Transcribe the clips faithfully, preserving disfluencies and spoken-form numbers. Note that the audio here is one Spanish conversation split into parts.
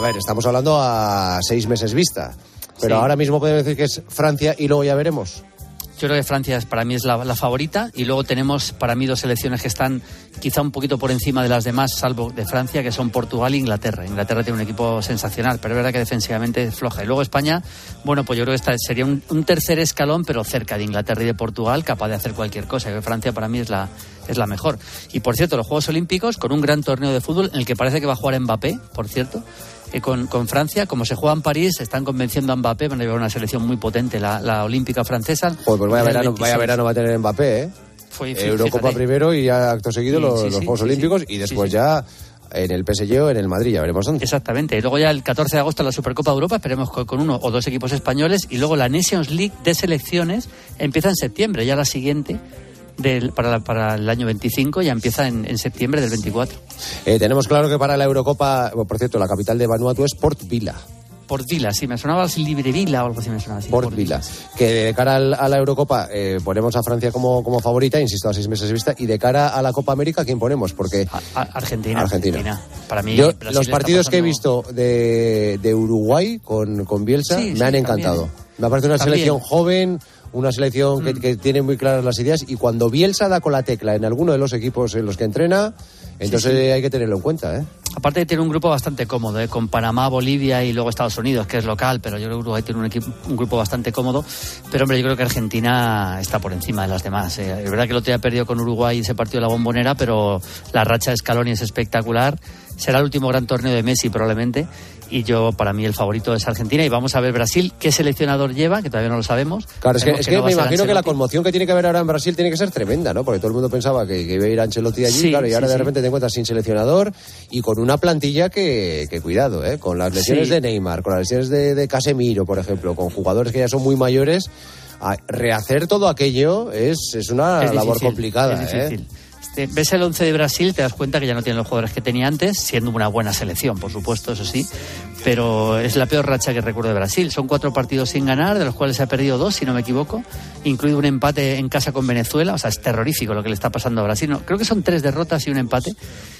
A ver, estamos hablando a seis meses vista, pero sí. ahora mismo podemos decir que es Francia y luego ya veremos. Yo creo que Francia es, para mí es la, la favorita, y luego tenemos para mí dos selecciones que están quizá un poquito por encima de las demás, salvo de Francia, que son Portugal e Inglaterra. Inglaterra tiene un equipo sensacional, pero es verdad que defensivamente es floja. Y luego España, bueno, pues yo creo que esta sería un, un tercer escalón, pero cerca de Inglaterra y de Portugal, capaz de hacer cualquier cosa. Yo creo que Francia para mí es la, es la mejor. Y por cierto, los Juegos Olímpicos, con un gran torneo de fútbol en el que parece que va a jugar Mbappé, por cierto. Eh, con, con Francia, como se juega en París, están convenciendo a Mbappé, van a llevar una selección muy potente, la, la olímpica francesa. Joder, pues vaya verano, vaya verano va a tener Mbappé, ¿eh? Fue, Eurocopa fíjate. primero y ya acto seguido Sí, los, sí, los sí, Juegos sí, Olímpicos sí, y después sí, sí. ya en el P S G o en el Madrid, ya veremos dónde. Exactamente, y luego ya el catorce de agosto la Supercopa de Europa, esperemos con, con uno o dos equipos españoles, y luego la Nations League de selecciones empieza en septiembre, ya la siguiente. Del, para, la, para el año veinticinco ya empieza en, en septiembre del veinticuatro. Eh, tenemos claro que para la Eurocopa, bueno, por cierto, la capital de Vanuatu es Port Vila. Port Vila, sí, me sonaba así Librevilla o algo así me sonaba así. Port, Port Vila. Que de cara al, a la Eurocopa eh, ponemos a Francia como, como favorita, insisto, a seis meses de vista, y de cara a la Copa América, ¿quién ponemos? Porque a, a Argentina, Argentina. Argentina. Para mí, Yo, Brasil los partidos pasando... que he visto de, de Uruguay con, con Bielsa sí, me sí, han también, encantado. ¿eh? Me parece una También. selección joven, una selección que, Mm. que tiene muy claras las ideas, y cuando Bielsa da con la tecla en alguno de los equipos en los que entrena, entonces Sí, sí. hay que tenerlo en cuenta, ¿eh? Aparte de tiene un grupo bastante cómodo, ¿eh? Con Panamá, Bolivia y luego Estados Unidos, que es local, pero yo creo que Uruguay tiene un, equipo, un grupo bastante cómodo. Pero hombre, yo creo que Argentina está por encima de las demás. ¿eh? Es verdad que el otro día perdió con Uruguay ese partido de la Bombonera, pero la racha de Scaloni es espectacular. Será el último gran torneo de Messi probablemente, y yo, para mí, el favorito es Argentina. Y vamos a ver Brasil, qué seleccionador lleva, que todavía no lo sabemos. Claro, es que, es que no me va a ser imagino que la Ancelotti. conmoción que tiene que haber ahora en Brasil tiene que ser tremenda, ¿no? Porque todo el mundo pensaba que, que iba a ir Ancelotti allí, Sí, claro, y ahora sí, de sí. repente te encuentras sin seleccionador y con una plantilla que, que cuidado, ¿eh? Con las lesiones Sí. de Neymar, con las lesiones de, de Casemiro, por ejemplo, con jugadores que ya son muy mayores, a rehacer todo aquello es, es una Es labor difícil, complicada, es ¿eh? difícil. Este, ves el once de Brasil, te das cuenta que ya no tienen los jugadores que tenía antes, siendo una buena selección, por supuesto, eso sí, pero es la peor racha que recuerdo de Brasil. Son cuatro partidos sin ganar, de los cuales se ha perdido dos, si no me equivoco, incluido un empate en casa con Venezuela. O sea, es terrorífico lo que le está pasando a Brasil. No, creo que son tres derrotas y un empate,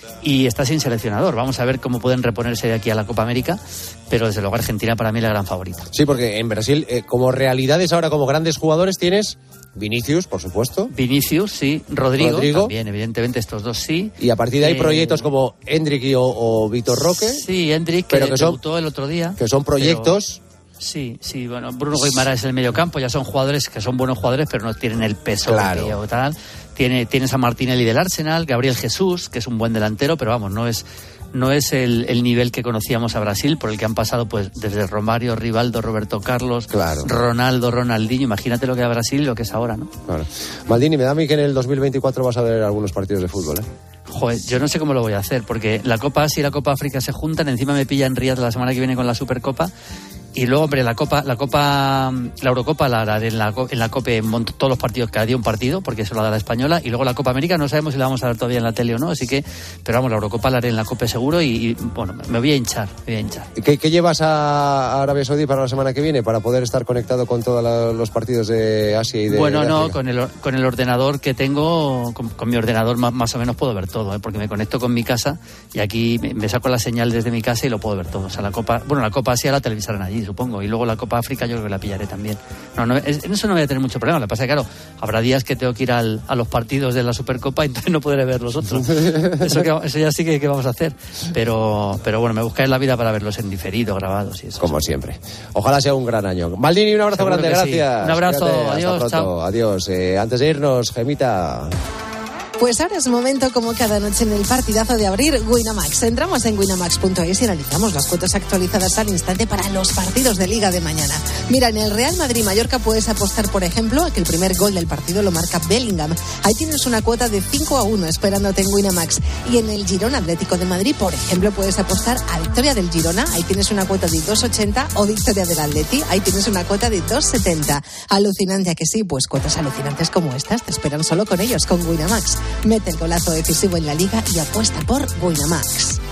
y está sin seleccionador. Vamos a ver cómo pueden reponerse de aquí a la Copa América, pero desde luego Argentina para mí es la gran favorita. Sí, porque en Brasil, eh, como realidades ahora, como grandes jugadores, tienes Vinicius, por supuesto. Vinicius, sí. Rodrigo, Rodrigo. también, evidentemente, estos dos sí. Y a partir de ahí Eh, proyectos como Endrick y o, o Víctor Roque, Sí, Endrick, que, pero que son- debutó el otro día. que son proyectos. Pero, sí, sí, bueno, Bruno Guimaraes es el mediocampo, ya son jugadores que son buenos jugadores, pero no tienen el peso Claro. que o tal. Tiene, tienes a Martinelli del Arsenal, Gabriel Jesús, que es un buen delantero, pero vamos, no es no es el, el nivel que conocíamos a Brasil, por el que han pasado pues desde Romario, Rivaldo, Roberto Carlos, Claro. Ronaldo, Ronaldinho. Imagínate lo que era Brasil y lo que es ahora, ¿no? Claro. Maldini, me da a mí que en el dos mil veinticuatro vas a ver algunos partidos de fútbol, ¿eh? Joder, yo no sé cómo lo voy a hacer, porque la Copa Asia y la Copa África se juntan, encima me pilla en Riyadh la semana que viene con la Supercopa, y luego, hombre, la Copa, la Copa, la Eurocopa la haré en la, en la Copa, monto todos los partidos, cada día un partido, porque eso la da la española, y luego la Copa América no sabemos si la vamos a dar todavía en la tele o no, así que, pero vamos, la Eurocopa la haré en la Copa seguro, y, y bueno, me voy a hinchar, me voy a hinchar. ¿Qué, qué llevas a a Arabia Saudí para la semana que viene para poder estar conectado con todos la- los partidos de Asia y de Bueno, de no, África? con el, con el ordenador que tengo, con, con mi ordenador más, más o menos puedo ver todo, ¿eh? Porque me conecto con mi casa y aquí me, me saco la señal desde mi casa y lo puedo ver todo. O sea, la Copa, bueno, la Copa Asia la televisarán allí, supongo, y luego la Copa África yo creo que la pillaré también. No, no, es- en eso no voy a tener mucho problema. Lo que pasa es que, claro, habrá días que tengo que ir al, a los partidos de la Supercopa y entonces no podré ver los otros. Eso, que, eso ya sí que, que vamos a hacer. Pero, pero bueno, me buscaré la vida para verlos en diferido, grabados y eso. Como siempre. Ojalá sea un gran año. Maldini, un abrazo Seguro grande, que sí. gracias. Un abrazo, Cuídate, hasta adiós, pronto. chao. Adiós. Eh, antes de irnos, Gemita. Pues ahora es momento, como cada noche en el partidazo, de abrir Winamax. Entramos en winamax punto es y analizamos las cuotas actualizadas al instante para los partidos de Liga de mañana. Mira, en el Real Madrid-Mallorca puedes apostar, por ejemplo, a que el primer gol del partido lo marca Bellingham. Ahí tienes una cuota de cinco a uno esperándote en Winamax. Y en el Girona Atlético de Madrid, por ejemplo, puedes apostar a victoria del Girona. Ahí tienes una cuota de dos ochenta, o victoria del Atleti. Ahí tienes una cuota de dos setenta. Alucinante, ¿a que sí? Pues cuotas alucinantes como estas te esperan solo con ellos, con Winamax. Mete el golazo decisivo en la Liga y apuesta por Winamax.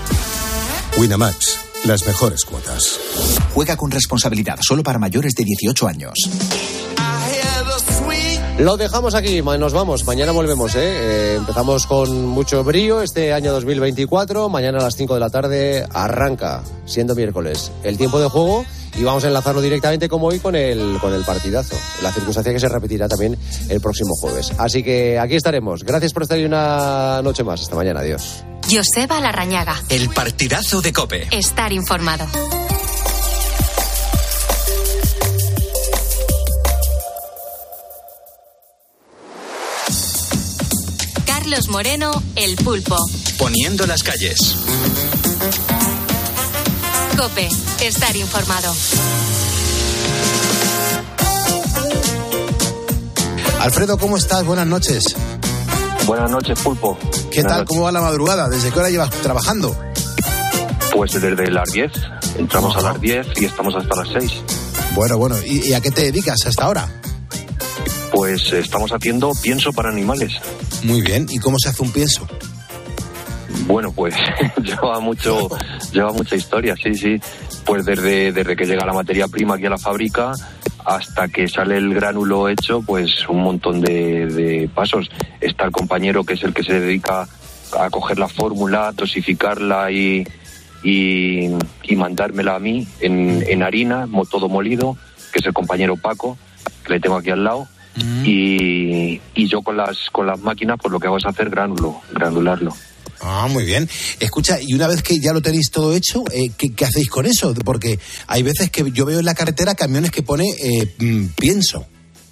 Winamax, las mejores cuotas. Juega con responsabilidad, solo para mayores de dieciocho años. Lo dejamos aquí, nos vamos, mañana volvemos, ¿eh? Eh, empezamos con mucho brío este año dos mil veinticuatro, mañana a las cinco de la tarde arranca, siendo miércoles, el tiempo de juego y vamos a enlazarlo directamente como hoy con el, con el partidazo, la circunstancia que se repetirá también el próximo jueves. Así que aquí estaremos, gracias por estar ahí una noche más, hasta mañana, adiós. Joseba Larrañaga. El partidazo de COPE. Estar informado. Carlos Moreno, El Pulpo. Poniendo las calles. COPE, estar informado. Alfredo, ¿cómo estás? Buenas noches. Buenas noches, Pulpo. ¿Qué Buenas tal? noches. ¿Cómo va la madrugada? ¿Desde qué hora llevas trabajando? Pues desde las diez. Entramos Ajá. a las diez y estamos hasta las seis. Bueno, bueno. ¿Y, y a qué te dedicas hasta ahora? Pues estamos haciendo pienso para animales. Muy bien. ¿Y cómo se hace un pienso? Bueno, pues lleva mucho, lleva mucha historia, sí, sí. Pues desde, desde que llega la materia prima aquí a la fábrica hasta que sale el gránulo hecho, pues un montón de, de pasos. Está el compañero que es el que se dedica a coger la fórmula, dosificarla y, y, y mandármela a mí en, en harina, mo- todo molido, que es el compañero Paco, que le tengo aquí al lado. Mm. Y, y yo con las con las máquinas pues lo que hago es hacer gránulo, granularlo. Ah, muy bien. Escucha, y una vez que ya lo tenéis todo hecho, eh, ¿qué, qué hacéis con eso? Porque hay veces que yo veo en la carretera camiones que pone eh, mm, pienso.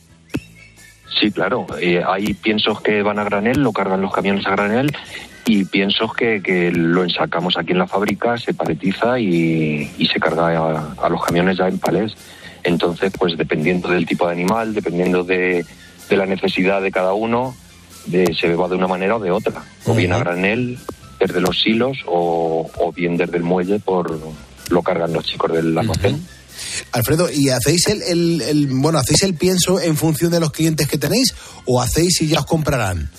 Sí, claro. Eh, hay piensos que van a granel, lo cargan los camiones a granel, y piensos que, que lo ensacamos aquí en la fábrica, se paletiza y, y se carga a, a los camiones ya en palés. Entonces, pues dependiendo del tipo de animal, dependiendo de, de la necesidad de cada uno, de, se va de una manera o de otra. O bien a granel, desde los silos, o, o bien desde el muelle, por lo cargan los chicos del almacén. Uh-huh. Alfredo, ¿y hacéis el, el, el bueno hacéis el pienso en función de los clientes que tenéis o hacéis y ya os comprarán?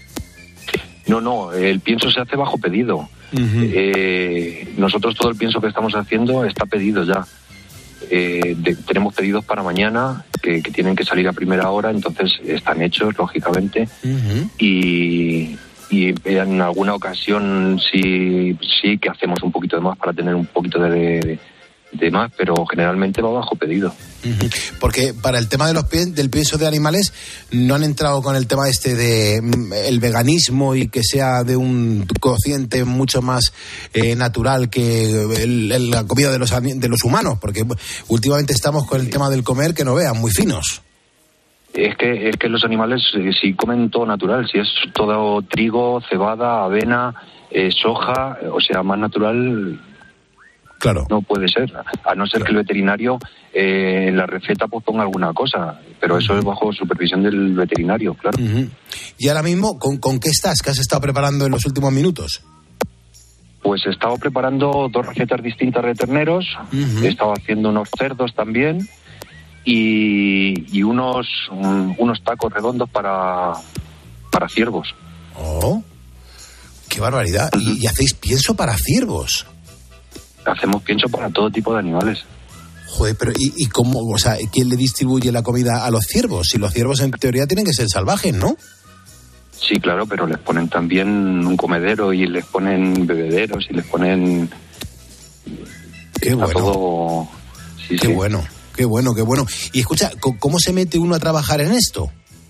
No, no, el pienso se hace bajo pedido. Uh-huh. Eh, nosotros todo el pienso que estamos haciendo está pedido ya. Eh, de, tenemos pedidos para mañana que, que tienen que salir a primera hora, entonces están hechos, lógicamente. Uh-huh. Y, y en alguna ocasión sí, sí que hacemos un poquito de más para tener un poquito de, de, de más, pero generalmente va bajo pedido. Uh-huh. Porque para el tema de los pie, del pienso de animales no han entrado con el tema este de mm, el veganismo y que sea de un cociente mucho más eh, natural que el, el, la comida de los de los humanos, porque últimamente estamos con el tema del comer que no vean muy finos. Es que es que los animales eh, si comen todo natural, si es todo trigo, cebada, avena, eh, soja, o sea, más natural. Claro. No puede ser, a no ser que el veterinario eh, en la receta pues ponga alguna cosa, pero eso es bajo supervisión del veterinario, claro. Uh-huh. Y ahora mismo, ¿con, ¿con qué estás? ¿Qué has estado preparando en los últimos minutos? Pues he estado preparando dos recetas distintas de terneros, Uh-huh. he estado haciendo unos cerdos también y, y unos, um, unos tacos redondos para, para ciervos. Oh, qué barbaridad. ¿Y, y hacéis pienso para ciervos? Hacemos pienso para todo tipo de animales. Joder, pero ¿y, y cómo? O sea, ¿quién le distribuye la comida a los ciervos? Si los ciervos en teoría tienen que ser salvajes, ¿no? Sí, claro, pero les ponen también un comedero y les ponen bebederos y les ponen... Qué Está bueno. todo... Sí, Qué sí. bueno, qué bueno, qué bueno. Y escucha, ¿cómo se mete uno a trabajar en esto?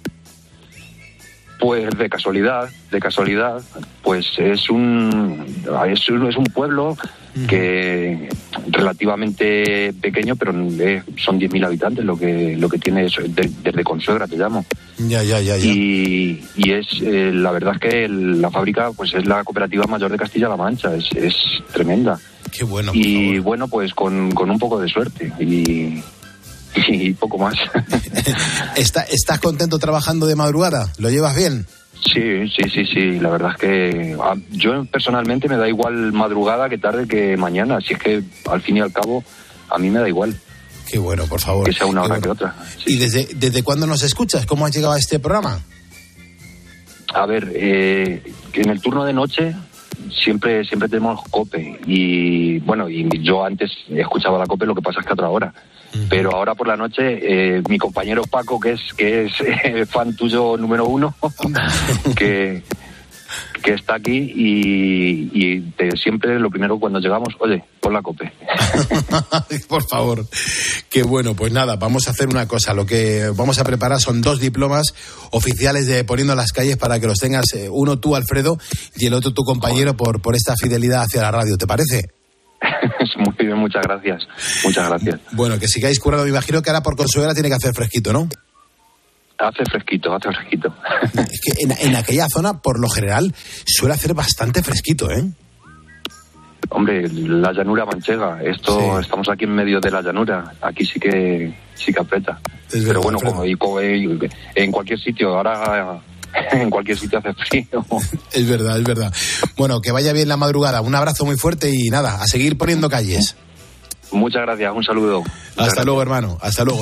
Pues de casualidad, de casualidad, pues es un es un, es un pueblo que relativamente pequeño, pero eh, son diez mil habitantes lo que lo que tiene eso, de- desde Consuegra te llamo. Ya, ya, ya, ya. Y, y es eh, la verdad es que el- la fábrica pues es la cooperativa mayor de Castilla-La Mancha, es, es tremenda. Qué bueno. por Y favor. bueno, pues con, con un poco de suerte y, y poco más. ¿Está- ¿Estás contento trabajando de madrugada? ¿Lo llevas bien? Sí, sí, sí, sí. La verdad es que a, yo personalmente me da igual madrugada que tarde que mañana. Si es que al fin y al cabo a mí me da igual Qué bueno, por favor. que sea una Qué hora bueno. que otra. ¿Y Sí. desde, desde cuándo nos escuchas? ¿Cómo has llegado a este programa? A ver, eh, en el turno de noche siempre siempre tenemos COPE. Y bueno, y yo antes escuchaba la COPE, lo que pasa es que a otra hora. Uh-huh. Pero ahora por la noche, eh, mi compañero Paco, que es que es eh, fan tuyo número uno, que... que está aquí y, y te, siempre lo primero cuando llegamos, oye, pon la COPE. Por favor. Qué bueno, pues nada, vamos a hacer una cosa. Lo que vamos a preparar son dos diplomas oficiales de Poniendo las Calles para que los tengas, eh, uno tú, Alfredo, y el otro tu compañero por, por esta fidelidad hacia la radio. ¿Te parece? Muy bien, muchas gracias. Muchas gracias. Bueno, que sigáis currando. Me imagino que ahora por Consuela tiene que hacer fresquito, ¿no? Hace fresquito, hace fresquito. Es que en, en aquella zona, por lo general, suele hacer bastante fresquito, ¿eh? Hombre, la llanura manchega. Esto, sí. Estamos aquí en medio de la llanura. Aquí sí que sí que aprieta. Es Pero verdad, bueno, como, y, como, y, en cualquier sitio, ahora en cualquier sitio hace frío. Es verdad, es verdad. Bueno, que vaya bien la madrugada. Un abrazo muy fuerte y nada, a seguir poniendo calles. Muchas gracias, un saludo. Muchas Hasta gracias. luego, hermano. Hasta luego.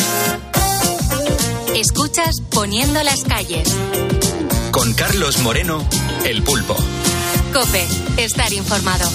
Escuchas Poniendo las Calles. Con Carlos Moreno, El Pulpo. COPE, estar informado.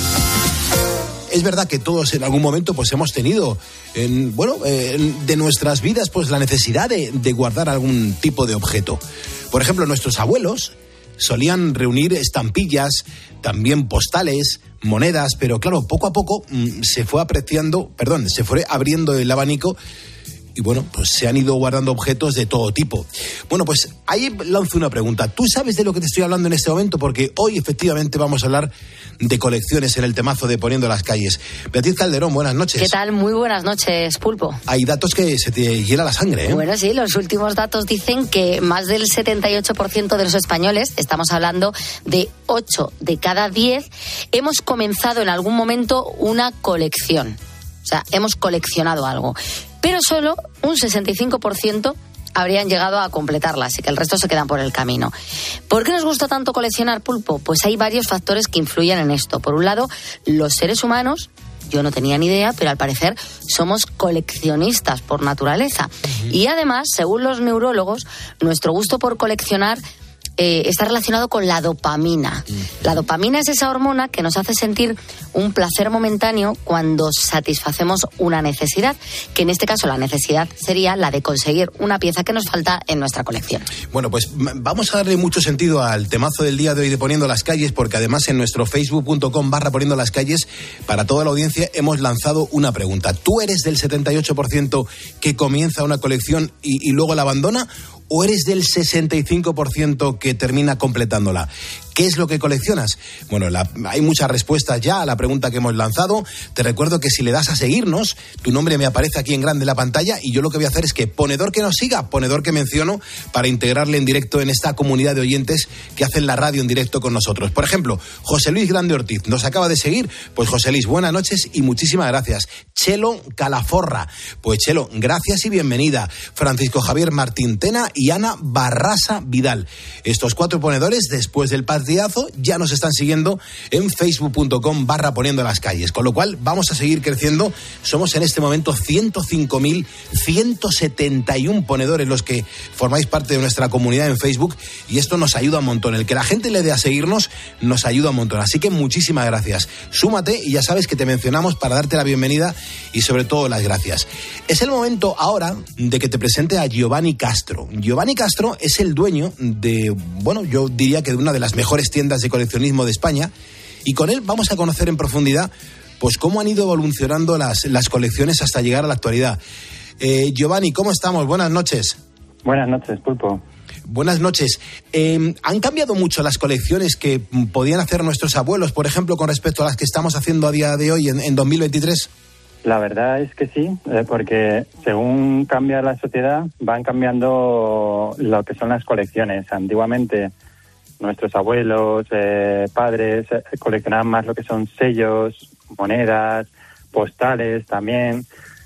Es verdad que todos en algún momento pues hemos tenido, en, bueno, en, de nuestras vidas pues la necesidad de, de guardar algún tipo de objeto. Por ejemplo, nuestros abuelos solían reunir estampillas, también postales, monedas, pero claro, poco a poco mmm, se fue apreciando, perdón, se fue abriendo el abanico. Y bueno, pues se han ido guardando objetos de todo tipo. Bueno, pues ahí lanzo una pregunta. ¿Tú sabes de lo que te estoy hablando en este momento? Porque hoy efectivamente vamos a hablar de colecciones en el temazo de Poniendo las Calles. Beatriz Calderón, buenas noches. ¿Qué tal? Muy buenas noches, Pulpo. Hay datos que se te hiela la sangre, ¿eh? Bueno, sí, los últimos datos dicen que más del setenta y ocho por ciento de los españoles, estamos hablando de ocho de cada diez, hemos comenzado en algún momento una colección. O sea, hemos coleccionado algo. Pero solo un sesenta y cinco por ciento habrían llegado a completarla, así que el resto se quedan por el camino. ¿Por qué nos gusta tanto coleccionar, Pulpo? Pues hay varios factores que influyen en esto. Por un lado, los seres humanos, yo no tenía ni idea, pero al parecer somos coleccionistas por naturaleza. Uh-huh. Y además, según los neurólogos, nuestro gusto por coleccionar Eh, está relacionado con la dopamina. La dopamina es esa hormona que nos hace sentir un placer momentáneo cuando satisfacemos una necesidad, que en este caso la necesidad sería la de conseguir una pieza que nos falta en nuestra colección. Bueno, pues vamos a darle mucho sentido al temazo del día de hoy de Poniendo las Calles, porque además en nuestro facebook punto com barra Poniendo las Calles, para toda la audiencia hemos lanzado una pregunta. ¿Tú eres del setenta y ocho por ciento que comienza una colección y, y luego la abandona? ¿O eres del sesenta y cinco por ciento que termina completándola? ¿Qué es lo que coleccionas? Bueno, la, hay muchas respuestas ya a la pregunta que hemos lanzado. Te recuerdo que si le das a seguirnos, tu nombre me aparece aquí en grande en la pantalla y yo lo que voy a hacer es que ponedor que nos siga, ponedor que menciono, para integrarle en directo en esta comunidad de oyentes que hacen la radio en directo con nosotros. Por ejemplo, José Luis Grande Ortiz nos acaba de seguir. Pues José Luis, buenas noches y muchísimas gracias. Chelo Calaforra, pues Chelo, gracias y bienvenida. Francisco Javier Martín Tena y Ana Barrasa Vidal. Estos cuatro ponedores, después del partidazo, ya nos están siguiendo en facebook punto com barra Poniendo las Calles, con lo cual vamos a seguir creciendo. Somos en este momento ciento cinco mil ciento setenta y uno ponedores los que formáis parte de nuestra comunidad en Facebook, y esto nos ayuda un montón. El que la gente le dé a seguirnos nos ayuda un montón, así que muchísimas gracias. Súmate y ya sabes que te mencionamos para darte la bienvenida y sobre todo las gracias. Es el momento ahora de que te presente a Giovanni Castro. Giovanni Castro es el dueño de, bueno, yo diría que de una de las mejores tiendas de coleccionismo de España, y con él vamos a conocer en profundidad pues cómo han ido evolucionando las, las colecciones hasta llegar a la actualidad. Eh, Giovanni, ¿cómo estamos? Buenas noches. Buenas noches, Pulpo. Buenas noches. Eh, ¿Han cambiado mucho las colecciones que podían hacer nuestros abuelos, por ejemplo, con respecto a las que estamos haciendo a día de hoy, en, en dos mil veintitrés? La verdad es que sí, eh, porque según cambia la sociedad, van cambiando lo que son las colecciones. Antiguamente, nuestros abuelos, eh, padres, eh, coleccionaban más lo que son sellos, monedas, postales también.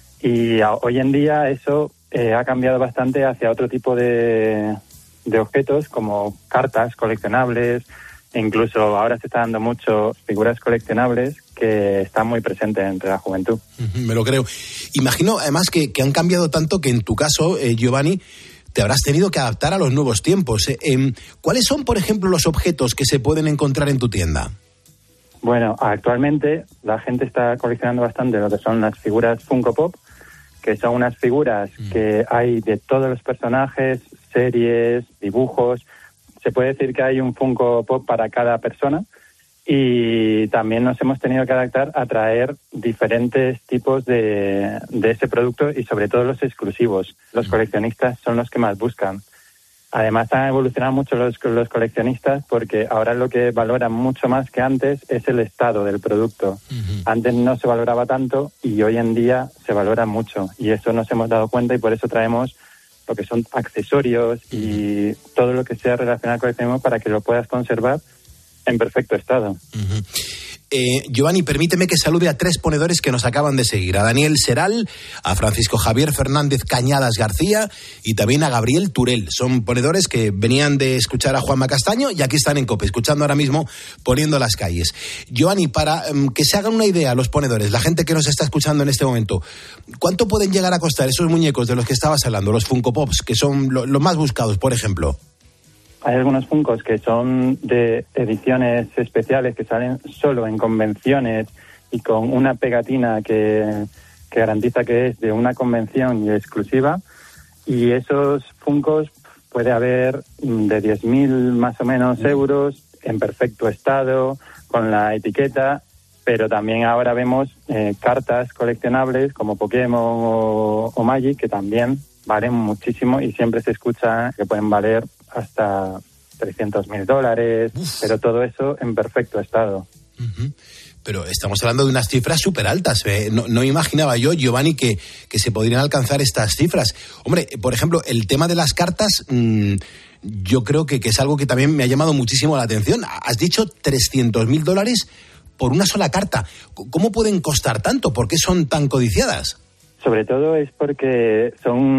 Y a, hoy en día eso eh, ha cambiado bastante hacia otro tipo de, de objetos, como cartas coleccionables. E incluso ahora se está dando mucho figuras coleccionables que están muy presentes entre la juventud. Me lo creo. Imagino además que, que han cambiado tanto que en tu caso, eh, Giovanni, te habrás tenido que adaptar a los nuevos tiempos. Eh, ¿Cuáles son, por ejemplo, los objetos que se pueden encontrar en tu tienda? Bueno, actualmente la gente está coleccionando bastante lo que son las figuras Funko Pop, que son unas figuras mm. que hay de todos los personajes, series, dibujos. Se puede decir que hay un Funko Pop para cada persona. Y también nos hemos tenido que adaptar a traer diferentes tipos de, de ese producto y sobre todo los exclusivos. Los coleccionistas son los que más buscan. Además han evolucionado mucho los, los coleccionistas porque ahora lo que valoran mucho más que antes es el estado del producto. Uh-huh. Antes no se valoraba tanto y hoy en día se valora mucho. Y eso nos hemos dado cuenta y por eso traemos lo que son accesorios y uh-huh. todo lo que sea relacionado al coleccionismo para que lo puedas conservar en perfecto estado. Uh-huh. Eh, Giovanni, permíteme que salude a tres ponedores que nos acaban de seguir. A Daniel Seral, a Francisco Javier Fernández Cañadas García y también a Gabriel Turel. Son ponedores que venían de escuchar a Juanma Castaño y aquí están en COPE, escuchando ahora mismo Poniendo las Calles. Giovanni, para um, que se hagan una idea los ponedores, la gente que nos está escuchando en este momento, ¿cuánto pueden llegar a costar esos muñecos de los que estabas hablando, los Funko Pops, que son los lo más buscados, por ejemplo? Hay algunos Funkos que son de ediciones especiales que salen solo en convenciones y con una pegatina que, que garantiza que es de una convención y exclusiva. Y esos Funkos puede haber de diez mil más o menos euros en perfecto estado, con la etiqueta. Pero también ahora vemos eh, cartas coleccionables como Pokémon o, o Magic que también valen muchísimo y siempre se escucha que pueden valer hasta trescientos mil dólares, Uf. Pero todo eso en perfecto estado. Uh-huh. Pero estamos hablando de unas cifras súper altas. ¿eh? No, no imaginaba yo, Giovanni, que, que se podrían alcanzar estas cifras. Hombre, por ejemplo, el tema de las cartas, mmm, yo creo que, que es algo que también me ha llamado muchísimo la atención. Has dicho trescientos mil dólares por una sola carta. ¿Cómo pueden costar tanto? ¿Por qué son tan codiciadas? Sobre todo es porque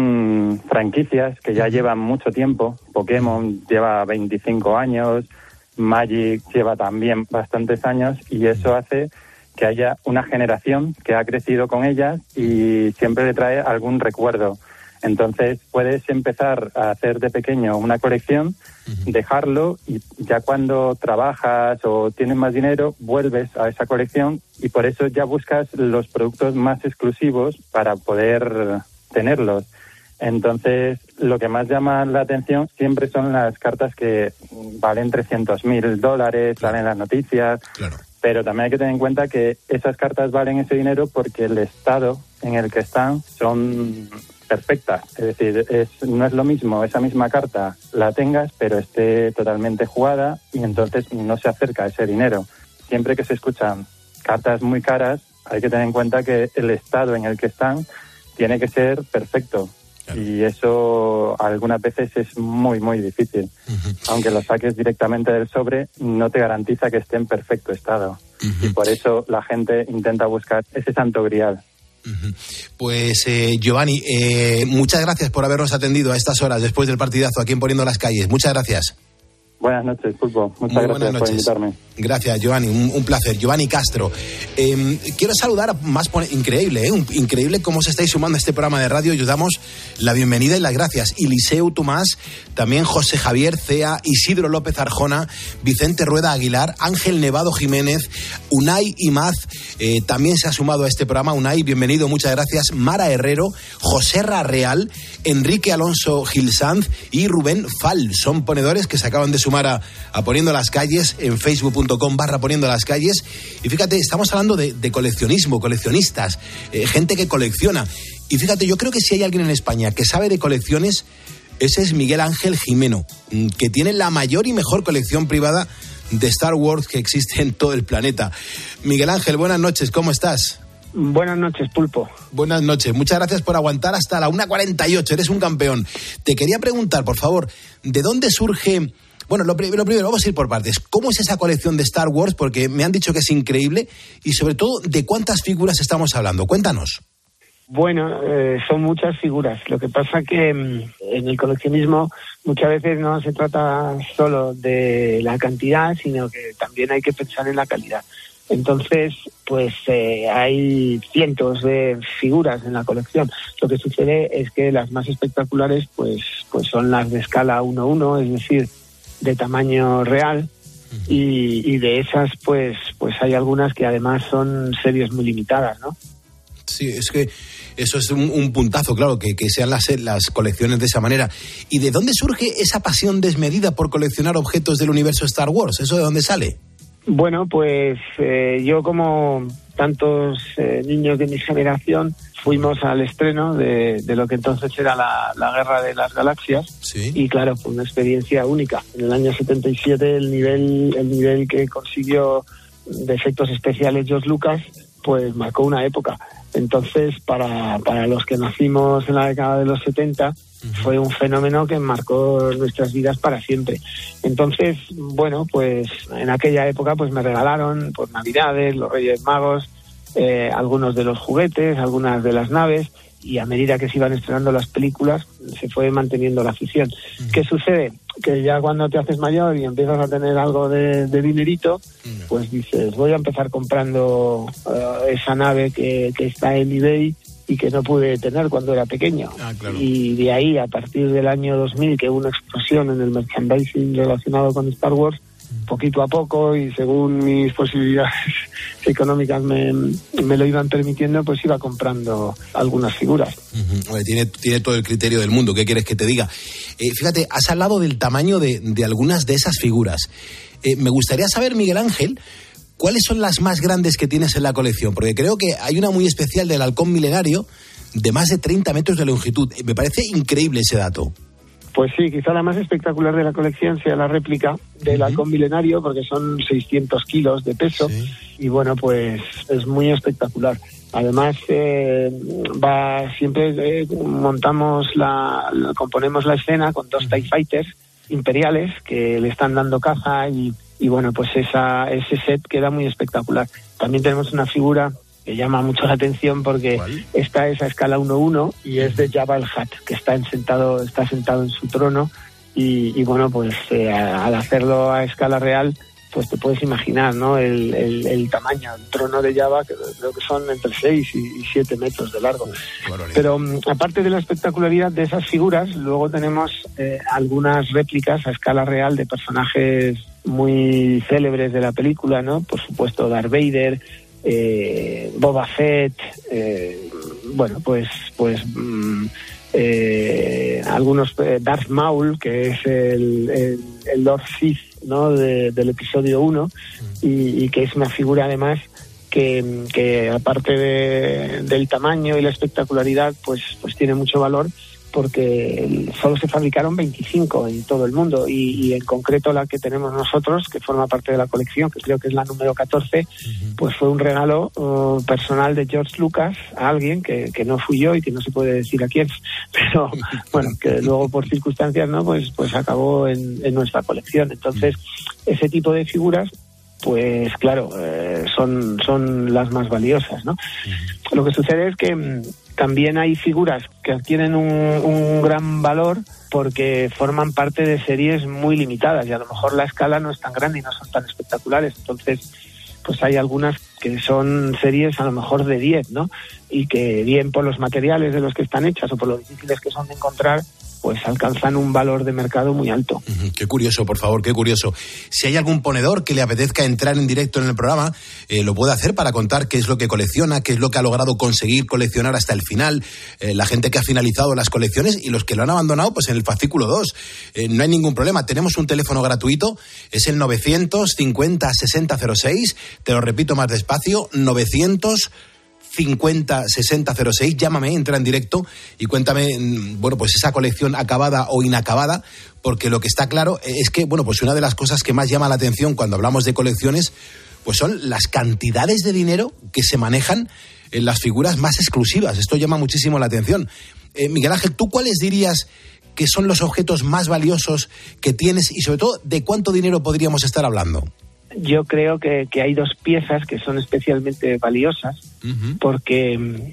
son franquicias que ya llevan mucho tiempo. Pokémon lleva veinticinco años, Magic lleva también bastantes años y eso hace que haya una generación que ha crecido con ellas y siempre le trae algún recuerdo. Entonces puedes empezar a hacer de pequeño una colección, dejarlo y ya cuando trabajas o tienes más dinero vuelves a esa colección y por eso ya buscas los productos más exclusivos para poder tenerlos. Entonces lo que más llama la atención siempre son las cartas que valen trescientos mil dólares, salen las noticias, claro. Pero también hay que tener en cuenta que esas cartas valen ese dinero porque el estado en el que están son perfectas, es decir, es, no es lo mismo esa misma carta la tengas pero esté totalmente jugada y entonces no se acerca a ese dinero. Siempre que se escuchan cartas muy caras hay que tener en cuenta que el estado en el que están tiene que ser perfecto. Claro. Y eso algunas veces es muy muy difícil. Uh-huh. Aunque lo saques directamente del sobre no te garantiza que esté en perfecto estado. Uh-huh. Y por eso la gente intenta buscar ese santo grial. Pues eh, Giovanni, eh, muchas gracias por habernos atendido a estas horas después del partidazo aquí en Poniendo las Calles. Muchas gracias. Buenas noches, Pulpo. Muchas Muy gracias noches. por invitarme. Gracias, Giovanni. Un, un placer. Giovanni Castro. Eh, quiero saludar a más... Pon- increíble, ¿eh? Un, increíble cómo se estáis sumando a este programa de radio y os damos la bienvenida y las gracias. Eliseu Tomás, también José Javier Cea, Isidro López Arjona, Vicente Rueda Aguilar, Ángel Nevado Jiménez, Unai Imaz, eh, también se ha sumado a este programa. Unai, bienvenido, muchas gracias. Mara Herrero, José Real, Enrique Alonso Gilsanz y Rubén Fal. Son ponedores que se acaban de sumar a, a Poniendo las Calles en facebook punto com barra Poniendo las Calles. Y fíjate, estamos hablando de, de coleccionismo, coleccionistas, eh, gente que colecciona. Y fíjate, yo creo que si hay alguien en España que sabe de colecciones, ese es Miguel Ángel Jimeno, que tiene la mayor y mejor colección privada de Star Wars que existe en todo el planeta. Miguel Ángel, buenas noches, ¿cómo estás? Buenas noches, Pulpo. Buenas noches, muchas gracias por aguantar hasta la una cuarenta y ocho, eres un campeón. Te quería preguntar, por favor, ¿de dónde surge...? Bueno, lo, lo primero, vamos a ir por partes. ¿Cómo es esa colección de Star Wars? Porque me han dicho que es increíble. Y sobre todo, ¿de cuántas figuras estamos hablando? Cuéntanos. Bueno, eh, son muchas figuras. Lo que pasa que en el coleccionismo muchas veces no se trata solo de la cantidad, sino que también hay que pensar en la calidad. Entonces, pues eh, hay cientos de figuras en la colección. Lo que sucede es que las más espectaculares pues, pues son las de escala uno uno, es decir, de tamaño real, y, y de esas pues pues hay algunas que además son series muy limitadas, ¿no? Sí, es que eso es un, un puntazo, claro, que, que sean las, las colecciones de esa manera. ¿Y de dónde surge esa pasión desmedida por coleccionar objetos del universo Star Wars? ¿Eso de dónde sale? Bueno, pues eh, yo, como tantos eh, niños de mi generación, fuimos al estreno de, de lo que entonces era la, la Guerra de las Galaxias. Sí. Y claro, fue una experiencia única. En el año setenta y siete el nivel, el nivel que consiguió de efectos especiales George Lucas, pues marcó una época. Entonces, para, para los que nacimos en la década de los setenta, uh-huh, fue un fenómeno que marcó nuestras vidas para siempre. Entonces, bueno, pues en aquella época pues me regalaron por Navidades, los Reyes Magos, eh, algunos de los juguetes, algunas de las naves, y a medida que se iban estrenando las películas se fue manteniendo la afición. Uh-huh. ¿Qué sucede? Que ya cuando te haces mayor y empiezas a tener algo de, de dinerito, uh-huh, pues dices, voy a empezar comprando uh, esa nave que, que está en eBay y que no pude tener cuando era pequeño. Ah, claro. Y de ahí, a partir del año dos mil, que hubo una explosión en el merchandising relacionado con Star Wars, poquito a poco, y según mis posibilidades económicas me, me lo iban permitiendo, pues iba comprando algunas figuras. Uh-huh. Oye, tiene, tiene todo el criterio del mundo, ¿qué quieres que te diga? Eh, fíjate, has hablado del tamaño de, de algunas de esas figuras. Eh, me gustaría saber, Miguel Ángel, ¿cuáles son las más grandes que tienes en la colección? Porque creo que hay una muy especial del halcón milenario de más de treinta metros de longitud. Me parece increíble ese dato. Pues sí, quizá la más espectacular de la colección sea la réplica del uh-huh, halcón milenario, porque son seiscientos kilos de peso, sí, y bueno, pues es muy espectacular. Además, eh, va siempre eh, montamos la, la, componemos la escena con dos uh-huh, TIE Fighters imperiales que le están dando caza, y, y bueno, pues esa ese set queda muy espectacular. También tenemos una figura que llama mucho la atención porque ¿cuál? Esta es a escala uno uno y es de Jabba el Hutt, que está en sentado, está sentado en su trono, y, y bueno, pues eh, al hacerlo a escala real, pues te puedes imaginar, ¿no? El, el, el tamaño, el trono de Jabba, que creo que son entre seis y siete metros de largo. Pero um, aparte de la espectacularidad de esas figuras, luego tenemos eh, algunas réplicas a escala real de personajes muy célebres de la película, ¿no? Por supuesto, Darth Vader, Eh, Boba Fett, eh, bueno, pues pues mm, eh, algunos, eh, Darth Maul, que es el, el, el Lord Sith, ¿no? De, del episodio uno, y, y que es una figura además que, que aparte de, del tamaño y la espectacularidad, pues pues tiene mucho valor, porque solo se fabricaron veinticinco en todo el mundo, y, y en concreto la que tenemos nosotros, que forma parte de la colección, que creo que es la número catorce, uh-huh, pues fue un regalo uh, personal de George Lucas a alguien que, que no fui yo y que no se puede decir a quién, pero bueno, que luego por circunstancias, ¿no? pues pues acabó en, en nuestra colección. Entonces, ese tipo de figuras, pues claro, eh, son, son las más valiosas, ¿no? Uh-huh. Lo que sucede es que mm, también hay figuras que adquieren un, un gran valor porque forman parte de series muy limitadas, y a lo mejor la escala no es tan grande y no son tan espectaculares. Entonces, pues hay algunas que son series a lo mejor de diez, ¿no? Y que bien por los materiales de los que están hechas o por lo difíciles que son de encontrar, pues alcanzan un valor de mercado muy alto. Uh-huh, qué curioso, por favor, qué curioso. Si hay algún ponedor que le apetezca entrar en directo en el programa, eh, lo puede hacer para contar qué es lo que colecciona, qué es lo que ha logrado conseguir coleccionar hasta el final, eh, la gente que ha finalizado las colecciones y los que lo han abandonado pues en el fascículo dos. Eh, no hay ningún problema, tenemos un teléfono gratuito, es el novecientos cincuenta sesenta cero seis, te lo repito más despacio, novecientos cincuenta sesenta cero seis, llámame, entra en directo y cuéntame, bueno, pues esa colección acabada o inacabada, porque lo que está claro es que, bueno, pues una de las cosas que más llama la atención cuando hablamos de colecciones, pues son las cantidades de dinero que se manejan en las figuras más exclusivas. Esto llama muchísimo la atención. Eh, Miguel Ángel, ¿tú cuáles dirías que son los objetos más valiosos que tienes y sobre todo de cuánto dinero podríamos estar hablando? Yo creo que, que hay dos piezas que son especialmente valiosas, uh-huh, porque,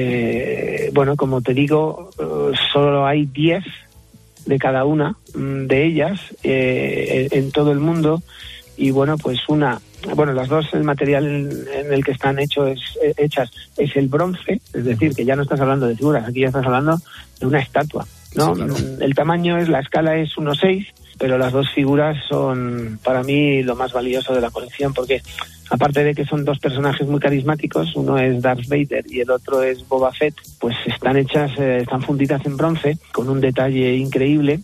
eh, bueno, como te digo, uh, solo hay diez de cada una de ellas eh, en, en todo el mundo, y bueno, pues una, bueno, las dos, el material en, en el que están hechos es, eh, hechas es el bronce, es decir, que ya no estás hablando de figuras, aquí ya estás hablando de una estatua, ¿no? Sí, claro. El tamaño es, la escala es uno seis, pero las dos figuras son para mí lo más valioso de la colección, porque aparte de que son dos personajes muy carismáticos, uno es Darth Vader y el otro es Boba Fett, pues están hechas, eh, están fundidas en bronce con un detalle increíble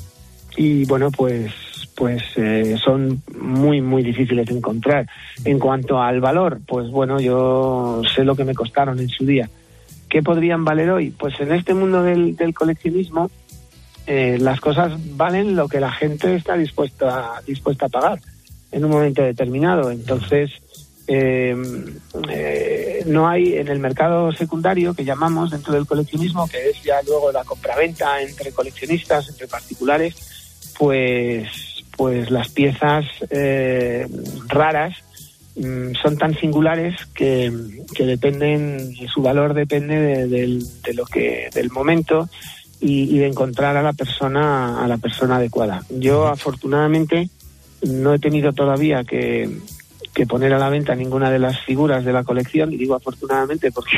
y bueno, pues pues eh, son muy muy difíciles de encontrar. En cuanto al valor, pues bueno, yo sé lo que me costaron en su día. ¿Qué podrían valer hoy? Pues en este mundo del, del coleccionismo eh, las cosas valen lo que la gente está dispuesta dispuesta a pagar en un momento determinado. Entonces eh, eh, no hay en el mercado secundario, que llamamos dentro del coleccionismo, que es ya luego la compraventa entre coleccionistas, entre particulares, pues pues las piezas eh, raras mm, son tan singulares que, que dependen, su valor depende de, de, de lo que del momento y, y de encontrar a la persona a la persona adecuada. Yo afortunadamente no he tenido todavía que, que poner a la venta ninguna de las figuras de la colección, y digo afortunadamente porque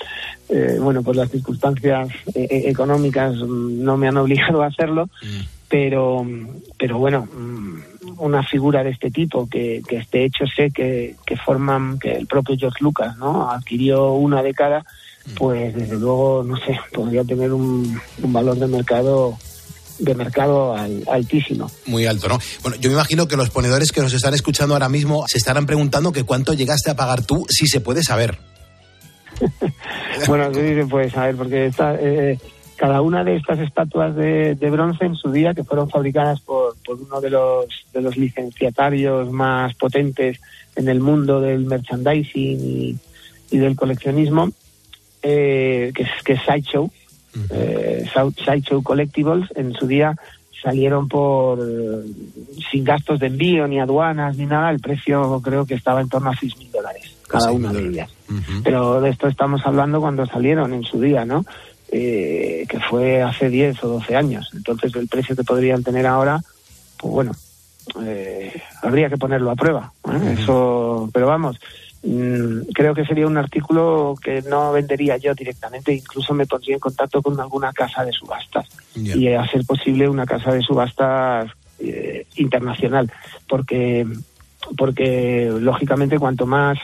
eh, bueno, pues las circunstancias eh, económicas no me han obligado a hacerlo. Mm. Pero, pero bueno, una figura de este tipo que, que esté hecho, sé que, que forman, que el propio George Lucas, ¿no?, adquirió una de cada, pues desde luego, no sé, podría tener un, un valor de mercado de mercado al, altísimo. Muy alto, ¿no? Bueno, yo me imagino que los ponedores que nos están escuchando ahora mismo se estarán preguntando que cuánto llegaste a pagar tú, si se puede saber. Bueno, sí se puede saber, porque está... Eh, cada una de estas estatuas de, de bronce en su día, que fueron fabricadas por, por uno de los de los licenciatarios más potentes en el mundo del merchandising y, y del coleccionismo, eh, que es que es Sideshow, uh-huh. eh, Sideshow Collectibles, en su día salieron por sin gastos de envío, ni aduanas, ni nada. El precio creo que estaba en torno a seis mil dólares cada una de ellas. Uh-huh. Pero de esto estamos hablando cuando salieron en su día, ¿no? Eh, que fue hace diez o doce años. Entonces el precio que podrían tener ahora, pues bueno, eh, habría que ponerlo a prueba, ¿eh? Uh-huh. Eso, pero vamos, mmm, creo que sería un artículo que no vendería yo directamente, incluso me pondría en contacto con alguna casa de subastas, yeah. y a ser posible una casa de subastas eh, internacional, porque porque lógicamente cuanto más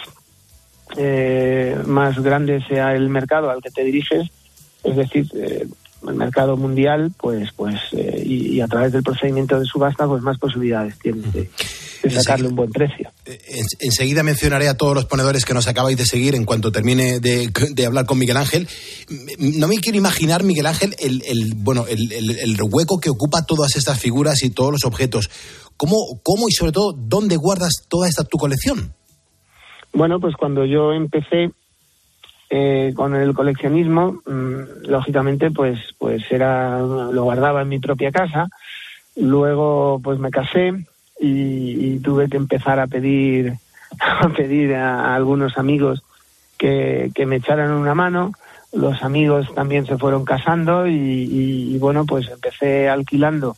eh, más grande sea el mercado al que te diriges, es decir, eh, el mercado mundial, pues, pues, eh, y, y a través del procedimiento de subasta, pues más posibilidades tienes de, de sacarle un buen precio. En, enseguida mencionaré a todos los ponedores que nos acabáis de seguir en cuanto termine de, de hablar con Miguel Ángel. No me quiero imaginar, Miguel Ángel, el, el bueno, el, el, el hueco que ocupa todas estas figuras y todos los objetos. ¿Cómo, cómo y sobre todo dónde guardas toda esta tu colección? Bueno, pues cuando yo empecé Eh, con el coleccionismo, mmm, lógicamente pues pues era lo guardaba en mi propia casa. Luego pues me casé y, y tuve que empezar a pedir a pedir a, a algunos amigos que, que me echaran una mano. Los amigos también se fueron casando y, y, y bueno, pues empecé alquilando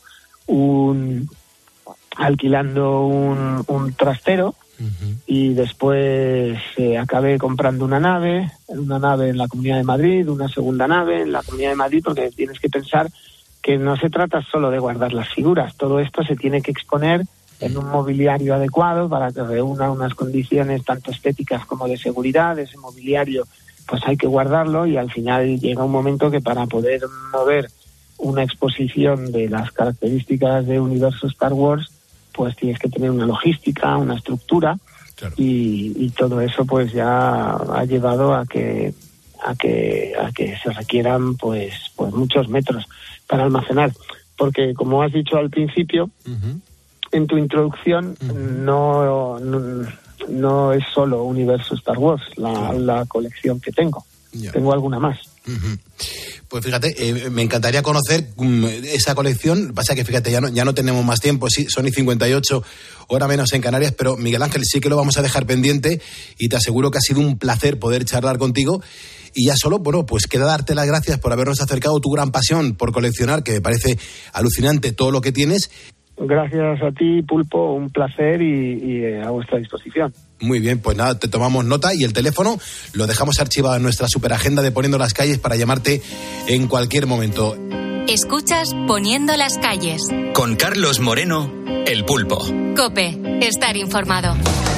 un alquilando un, un trastero. Uh-huh. Y después eh, acabé comprando una nave, una nave en la Comunidad de Madrid, una segunda nave en la Comunidad de Madrid, porque tienes que pensar que no se trata solo de guardar las figuras, todo esto se tiene que exponer en un mobiliario adecuado para que reúna unas condiciones tanto estéticas como de seguridad. Ese mobiliario pues hay que guardarlo y al final llega un momento que para poder mover una exposición de las características de universo Star Wars, pues tienes que tener una logística, una estructura, claro. y, y todo eso pues ya ha llevado a que a que a que se requieran pues pues muchos metros para almacenar, porque como has dicho al principio, uh-huh. en tu introducción, uh-huh. no, no no es solo universo Star Wars la, claro. la colección que tengo, yeah. tengo alguna más. Uh-huh. Pues fíjate, eh, me encantaría conocer um, esa colección. Pasa que fíjate, ya no, ya no tenemos más tiempo, sí, son y cincuenta y ocho, hora menos en Canarias, pero Miguel Ángel, sí que lo vamos a dejar pendiente y te aseguro que ha sido un placer poder charlar contigo. Y ya solo, bueno, pues queda darte las gracias por habernos acercado tu gran pasión por coleccionar, que me parece alucinante todo lo que tienes. Gracias a ti, Pulpo, un placer y, y a vuestra disposición. Muy bien, pues nada, te tomamos nota y el teléfono lo dejamos archivado en nuestra superagenda de Poniendo las Calles para llamarte en cualquier momento. Escuchas Poniendo las calles. Con Carlos Moreno, El Pulpo. COPE, estar informado.